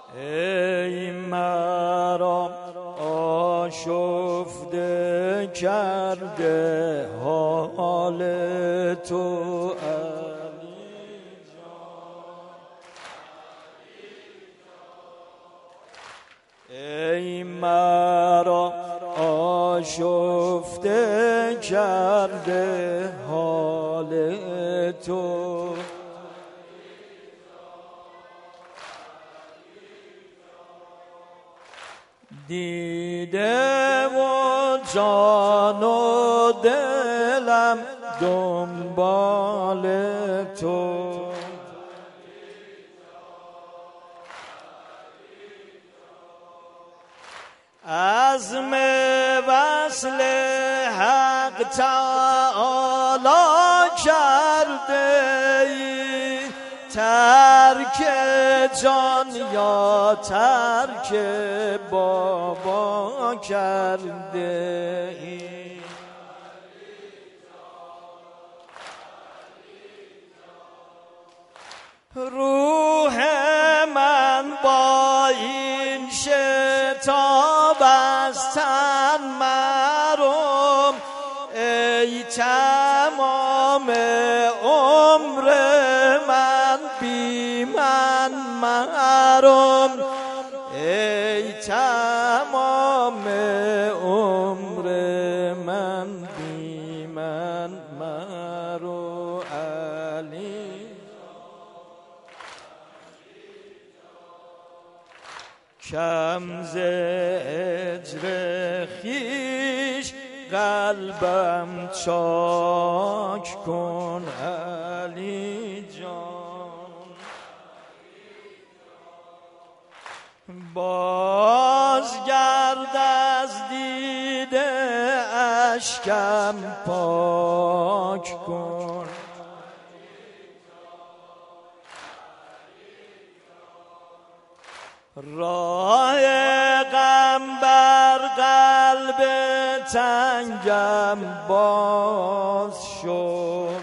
ای مرا آشفته کرده حال تو علی جان. ای مرا آشفته کرده حال تو دیده و جان و دلم دنبال تو عزم وصل حق تعالی کرده ای ترک جان یا ترک بابا کرده ای روح من با این شتاب از تن محروم ای تمام عمر من بی من محروم ای تمام عمر من بی من محروم علی کم ز اجر خویش قلبم چاک کن علی جان. بازگرد از دیده اشکم پاک کن راه غم بر قلب تنگم باز شد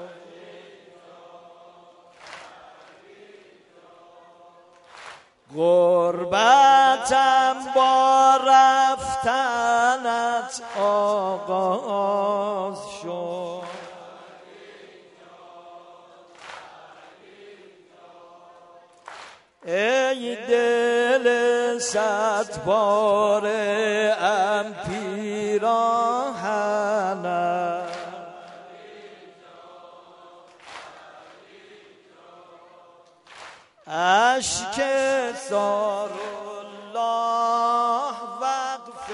غربتم با رفتنت آغاز شد ای دل صد باره ام پیراهنم اشک زار الله وقف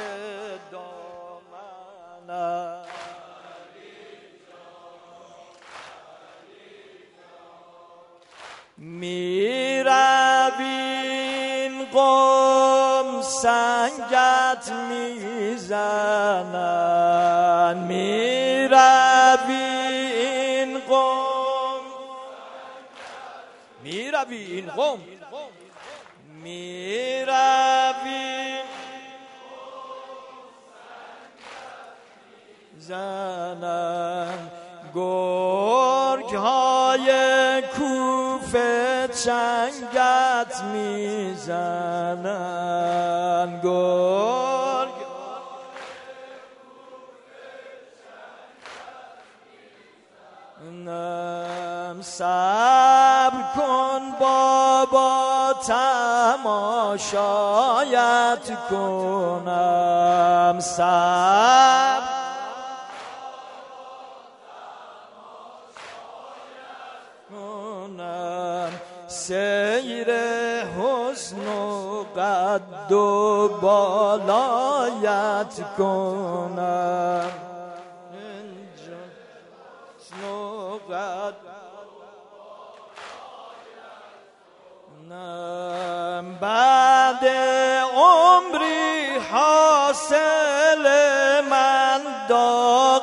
دامنم میروین قوم سنگت میزنن میروین قوم میروین قوم میروین زنن گرگ های کوفه چنگت میزنن گرگ صبر کن بابا تماشایت کنم صبر سیر حسن و قد و بالایت کنم حسن و قد بعد عمری حاصل من داغ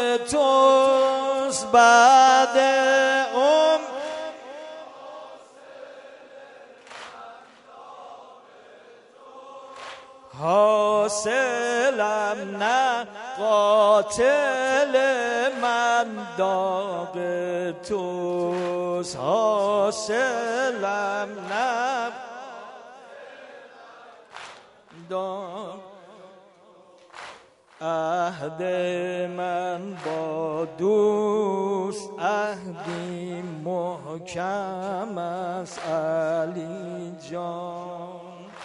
توست بعد حاصلم نه قاتل من داغ توست حاصلم نه دار. عهد من با دوست عهدی محکم است علی جان.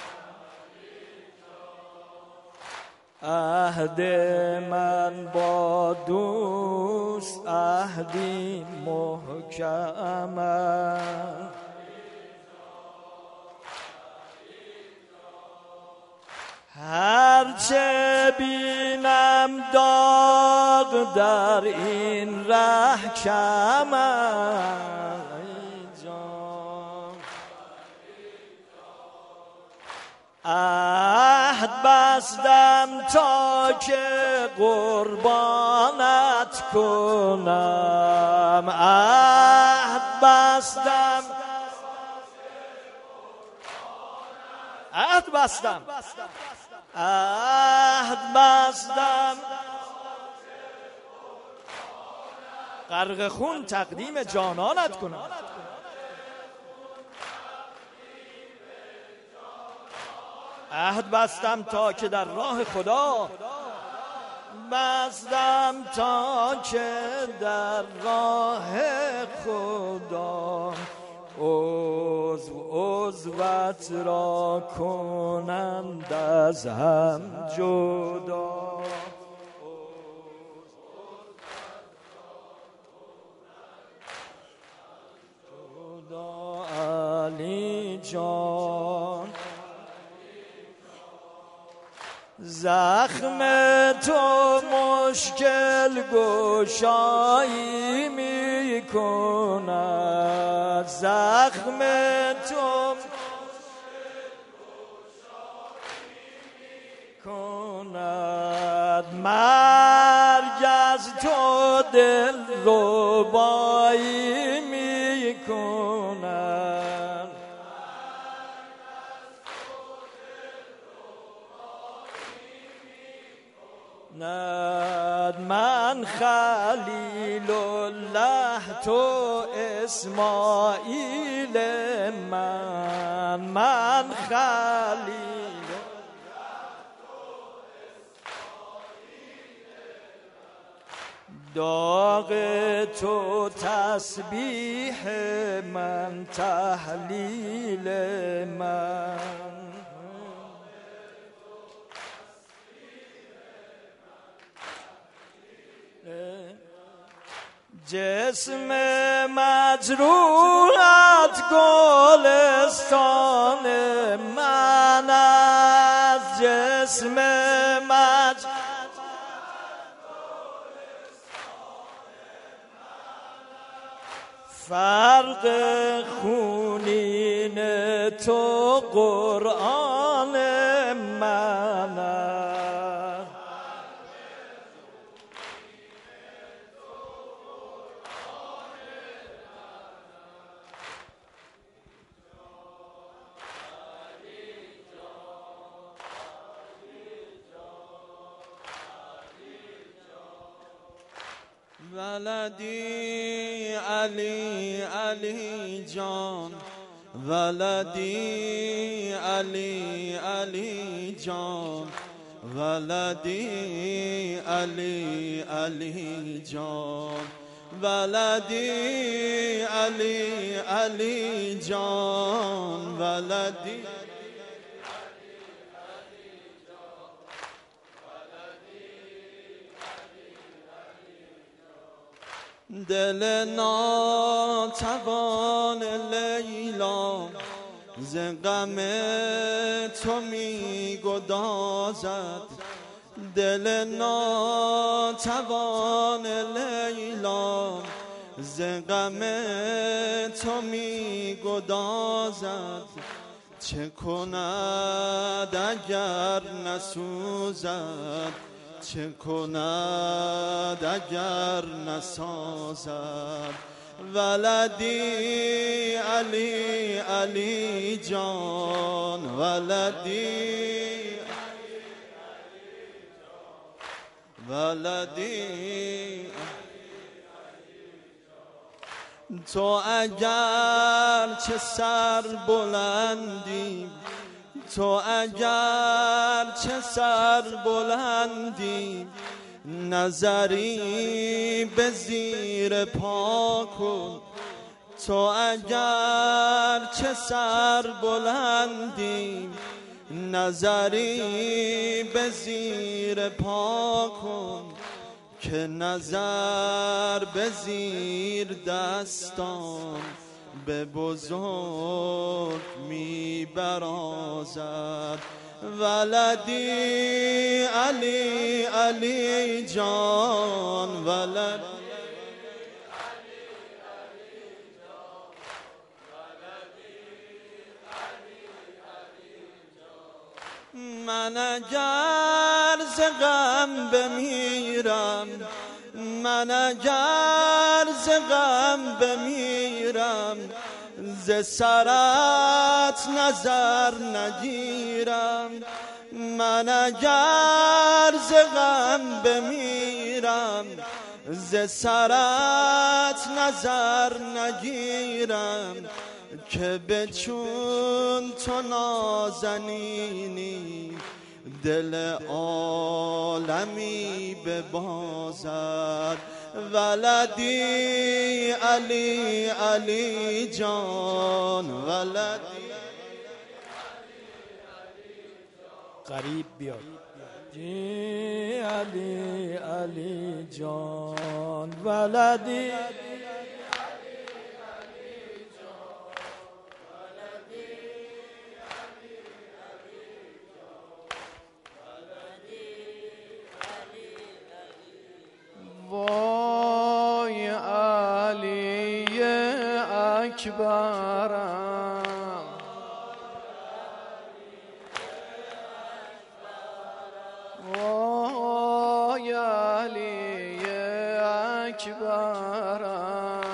عهد من با دوست عهدی محکم است. هرچه بینم داغ در این ره کم است جان. عهد بستم تا که قربانت کنم. عهد بستم عهد بستم غرق خون تقدیم جانانت کنم. عهد بستم تا که در راه خدا بستم تا که در راه خدا عضوت را کنند از هم جدا. علی جان زخم تو مشکل گشایی می کند. زخم تو کند. مرگ از تو دل ربایی می کند. من خلیل الله تو اسماعیل من خلیل داغ تو تسبیح من تهلیل من. جسم مجروحت گلستان من است. جسم فرق خونین تو قرآن من است. ولدی علی علی جان. ولدی علی علی جان. ولدی علی علی جان. ولدی علی علی جان. ولدی دل ناتوان لیلا ز غم تو می گدازد. دل ناتوان لیلا ز غم تو می گدازد. چه کند اگر نسوزد؟ چه کند اگر نسازد؟ ولدی علی علی جان. ولدی ولدی تو اگر چه سر بلندی، تو اگر چه سر بلندی نظری به زیر پا کن. تو اگر چه سر بلندی نظری به زیر پا کن، که نظر به زیر دستان به بزرگ می برازد. ولدی علی علی جان، ولدی من اگر ز غم بمیرم، من اگر ز غم بمیرم، ز سرت نظر نگیرم. من اگر ز غم بمیرم، ز سرت نظر نگیرم. که به چون تو نازنینی دل عالمی ببازد. ولدی علی علی جان، ولدی قریب بیاد. علی علی جان، ولدی وای علی اکبرم، وای علی اکبرم.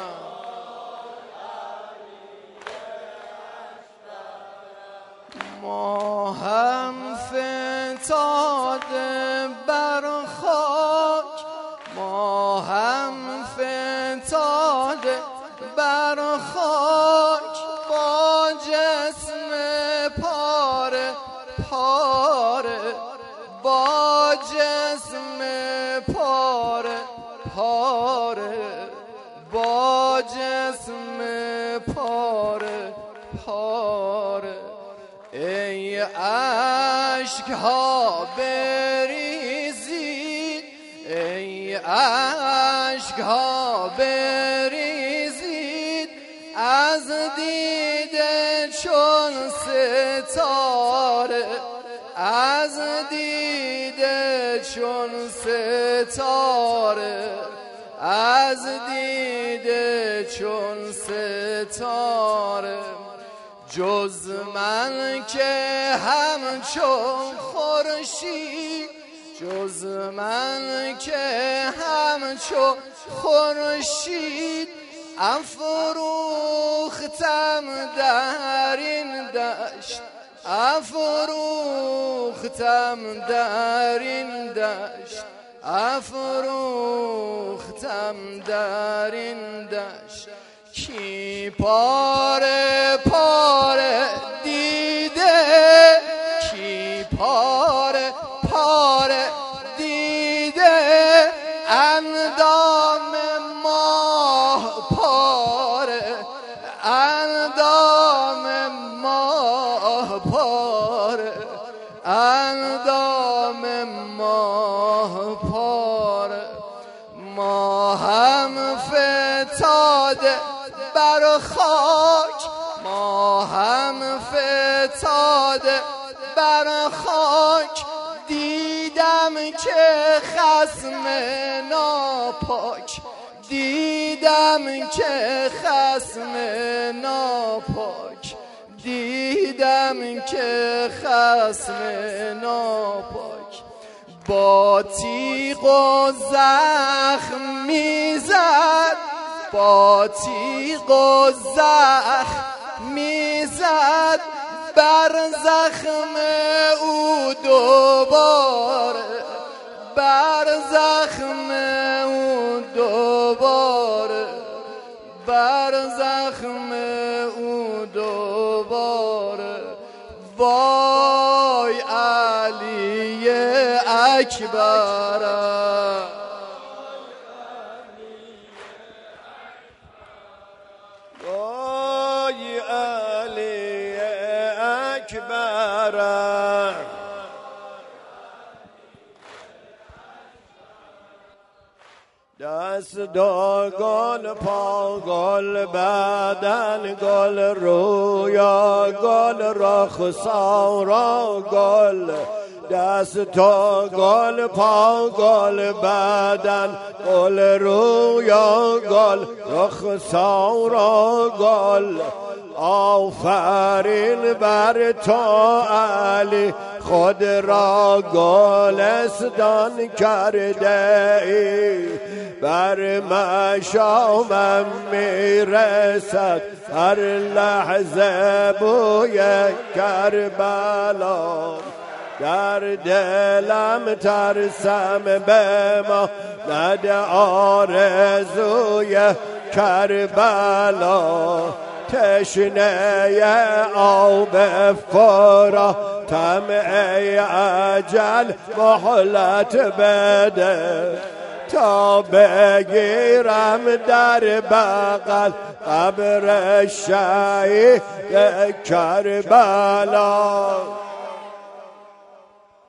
ما هم فتاده بر خاک، ما هم فتاده بر خاک، با جسم پاره پاره، با جسم پاره پاره، با جسم پاره پاره. ای عشق ها بریزید، ای عشق ها بریزید، از دیده چون ستاره، از دیده چون ستاره، از دیده چون ستاره. جز من که همچون خورشید، جز من که همچون خورشید، افروختم در این دشت، افروختم در این دشت، افروختم در این دشت. کی پاره پاره دیده، کی پاره پاره دیده، اندام ماه پاره، اندام ماه پاره، اندام ماه پاره. ما هم فتاده بر خاک، ما هم فتاده بر خاک، دیدم که خصم ناپاک، دیدم که خصم ناپاک، دیدم که خصم ناپاک. با تیغ و زخم میزد، با تیغ و زخم میزد، بر زخم او دوباره، بر زخم او دوباره، بر زخم او دوباره. وای علی اکبر وای علی اکبر دست دو گل پا گل بدن گل رویا گل رخ سارا گل دست تو گل پا گل بدن گل رویا گل رخ سارا گل آفرین بر تو علی خود را گلستان کرده ای بر مشامم میرسد هر لحظه بوی کربلا در دلم ترسم به ما نده آرزوی کربلا تشنه آب فرا طمع اجل مهلت بده تا بگیرم در بغل قبر شهید کربلا